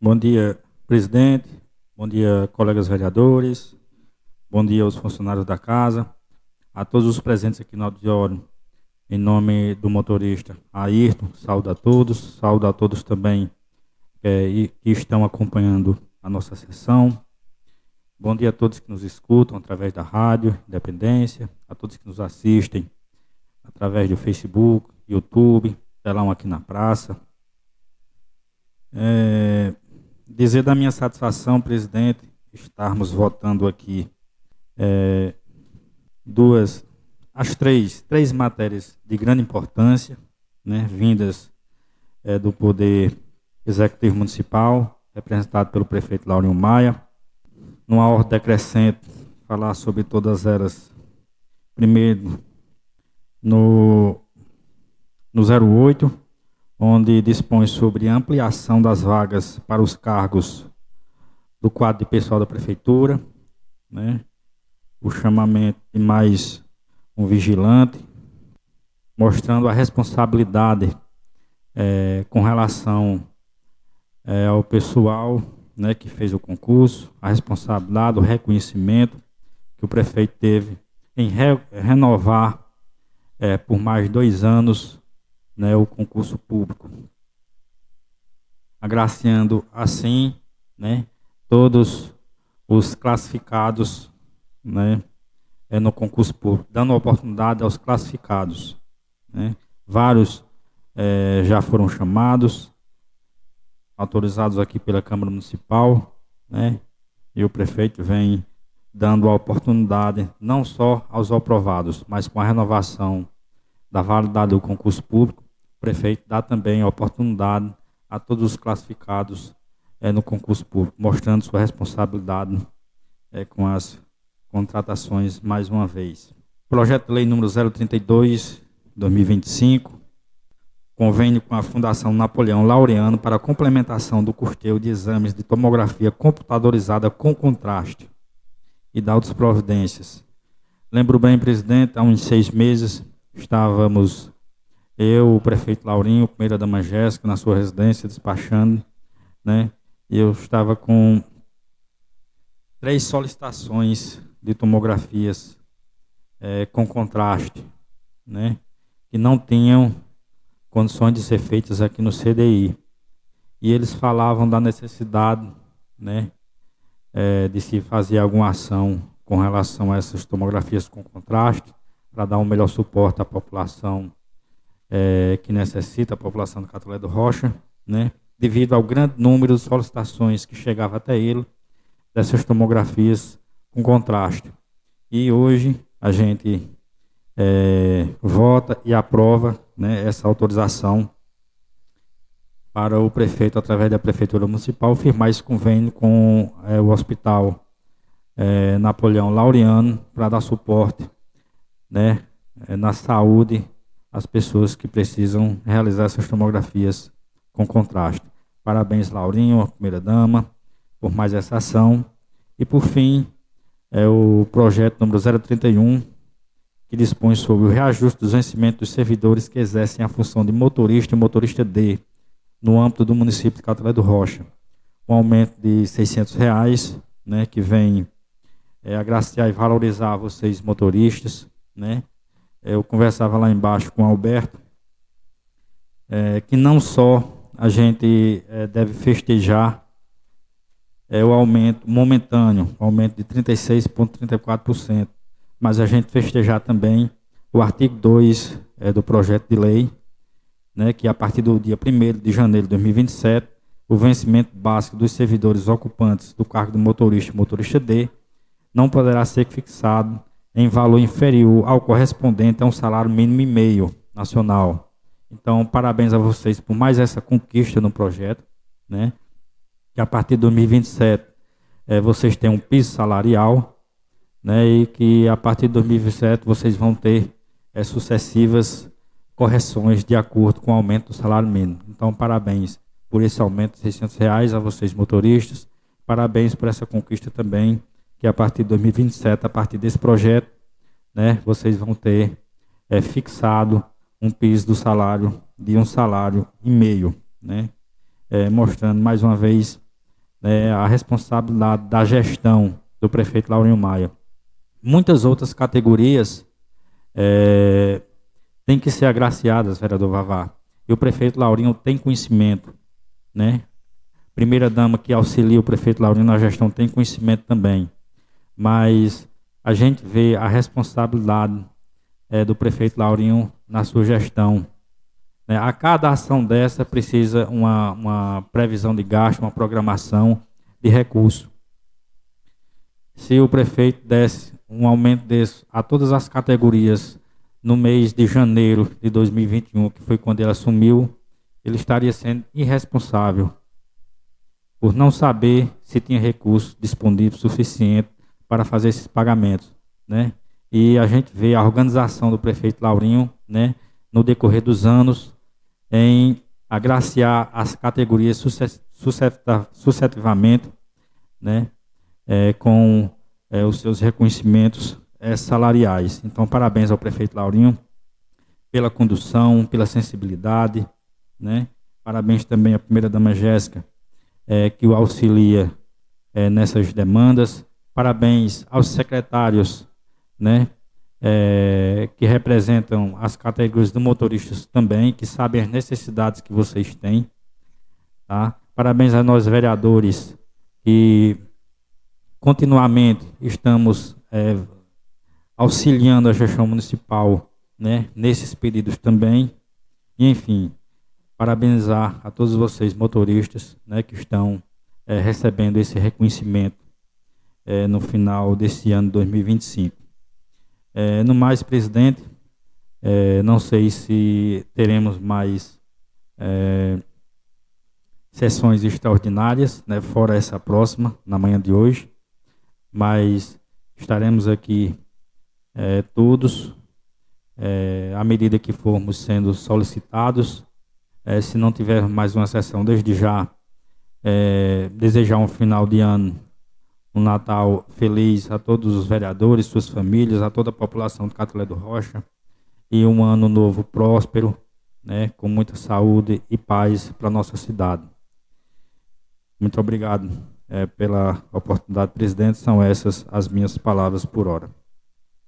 Bom dia, presidente. Bom dia, colegas vereadores. Bom dia aos funcionários da casa. A todos os presentes aqui no auditório. Em nome do motorista Ayrton, saúdo a todos. Saúdo a todos também que estão acompanhando a nossa sessão. Bom dia a todos que nos escutam através da rádio Independência, a todos que nos assistem através do Facebook, YouTube, telão aqui na praça. Dizer da minha satisfação, presidente, estarmos votando aqui três matérias de grande importância, né, vindas do Poder Executivo Municipal, representado pelo prefeito Laurinho Maia. Numa ordem decrescente, falar sobre todas elas. Primeiro, no 08, onde dispõe sobre a ampliação das vagas para os cargos do quadro de pessoal da prefeitura, né? O chamamento de mais um vigilante, mostrando a responsabilidade com relação ao pessoal, né, que fez o concurso, a responsabilidade, o reconhecimento que o prefeito teve em renovar por mais 2 anos, né, o concurso público, agraciando assim, né, todos os classificados, né, no concurso público, dando oportunidade aos classificados, né. Vários já foram chamados, autorizados aqui pela Câmara Municipal, né, e o prefeito vem dando a oportunidade não só aos aprovados, mas com a renovação da validade do concurso público, o prefeito dá também a oportunidade a todos os classificados no concurso público, mostrando sua responsabilidade com as contratações mais uma vez. Projeto de Lei número 032/2025, convênio com a Fundação Napoleão Laureano para a complementação do custeio de exames de tomografia computadorizada com contraste e da outras providências. Lembro bem, presidente, há uns 6 meses estávamos eu, o prefeito Laurinho, primeira-dama Jéssica, na sua residência, despachando, né? E eu estava com 3 solicitações de tomografias com contraste, né? Que não tinham condições de ser feitas aqui no CDI. E eles falavam da necessidade, né, de se fazer alguma ação com relação a essas tomografias com contraste, para dar um melhor suporte à população que necessita, a população do Catolé do Rocha, né, devido ao grande número de solicitações que chegava até ele, dessas tomografias com contraste. E hoje a gente vota e aprova, né, essa autorização para o prefeito, através da Prefeitura Municipal, firmar esse convênio com o Hospital Napoleão Laureano para dar suporte, né, na saúde às pessoas que precisam realizar essas tomografias com contraste. Parabéns, Laurinho, a primeira-dama, por mais essa ação. E, por fim, o projeto número 031, que dispõe sobre o reajuste dos vencimentos dos servidores que exercem a função de motorista e motorista D no âmbito do município de Catolé do Rocha. Um aumento de R$ 600, né, que vem agraciar e valorizar vocês motoristas, né. Eu conversava lá embaixo com o Alberto, que não só a gente deve festejar o aumento momentâneo, o aumento de 36,34%, mas a gente festejar também o artigo 2 do projeto de lei, né, que a partir do dia 1º de janeiro de 2027, o vencimento básico dos servidores ocupantes do cargo de motorista e motorista D não poderá ser fixado em valor inferior ao correspondente a um salário mínimo e meio nacional. Então, parabéns a vocês por mais essa conquista no projeto, né, que a partir de 2027 vocês têm um piso salarial, né, e que a partir de 2027 vocês vão ter sucessivas correções de acordo com o aumento do salário mínimo. Então, parabéns por esse aumento de R$ 600 a vocês motoristas, parabéns por essa conquista também, que a partir de 2027, a partir desse projeto, né, vocês vão ter fixado um piso do salário de um salário e meio, né, mostrando mais uma vez né, a responsabilidade da gestão do prefeito Laurinho Maia. Muitas outras categorias têm que ser agraciadas, vereador Vavá. E o prefeito Laurinho tem conhecimento, né? Primeira-dama que auxilia o prefeito Laurinho na gestão tem conhecimento também. Mas a gente vê a responsabilidade do prefeito Laurinho na sua gestão. Né? A cada ação dessa precisa uma previsão de gasto, uma programação de recurso. Se o prefeito desse um aumento desse a todas as categorias no mês de janeiro de 2021, que foi quando ele assumiu, ele estaria sendo irresponsável por não saber se tinha recurso disponível suficiente para fazer esses pagamentos, né? E a gente vê a organização do prefeito Laurinho, né, no decorrer dos anos, em agraciar as categorias sucessivamente, né, com os seus reconhecimentos salariais. Então, parabéns ao prefeito Laurinho pela condução, pela sensibilidade, né? Parabéns também à primeira-dama Jéssica, que o auxilia nessas demandas. Parabéns aos secretários, né, que representam as categorias de motoristas também, que sabem as necessidades que vocês têm. Tá? Parabéns a nós vereadores, que continuamente estamos auxiliando a gestão municipal, né, nesses pedidos também. E, enfim, parabenizar a todos vocês motoristas, né, que estão recebendo esse reconhecimento no final desse ano de 2025. No mais, presidente, não sei se teremos mais sessões extraordinárias, né, fora essa próxima, na manhã de hoje, mas estaremos aqui todos, à medida que formos sendo solicitados. Se não tiver mais uma sessão, desde já, desejar um final de ano, um Natal feliz a todos os vereadores, suas famílias, a toda a população de Catolé do Rocha, e um ano novo próspero, né, com muita saúde e paz para a nossa cidade. Muito obrigado pela oportunidade, presidente. São essas as minhas palavras por hora.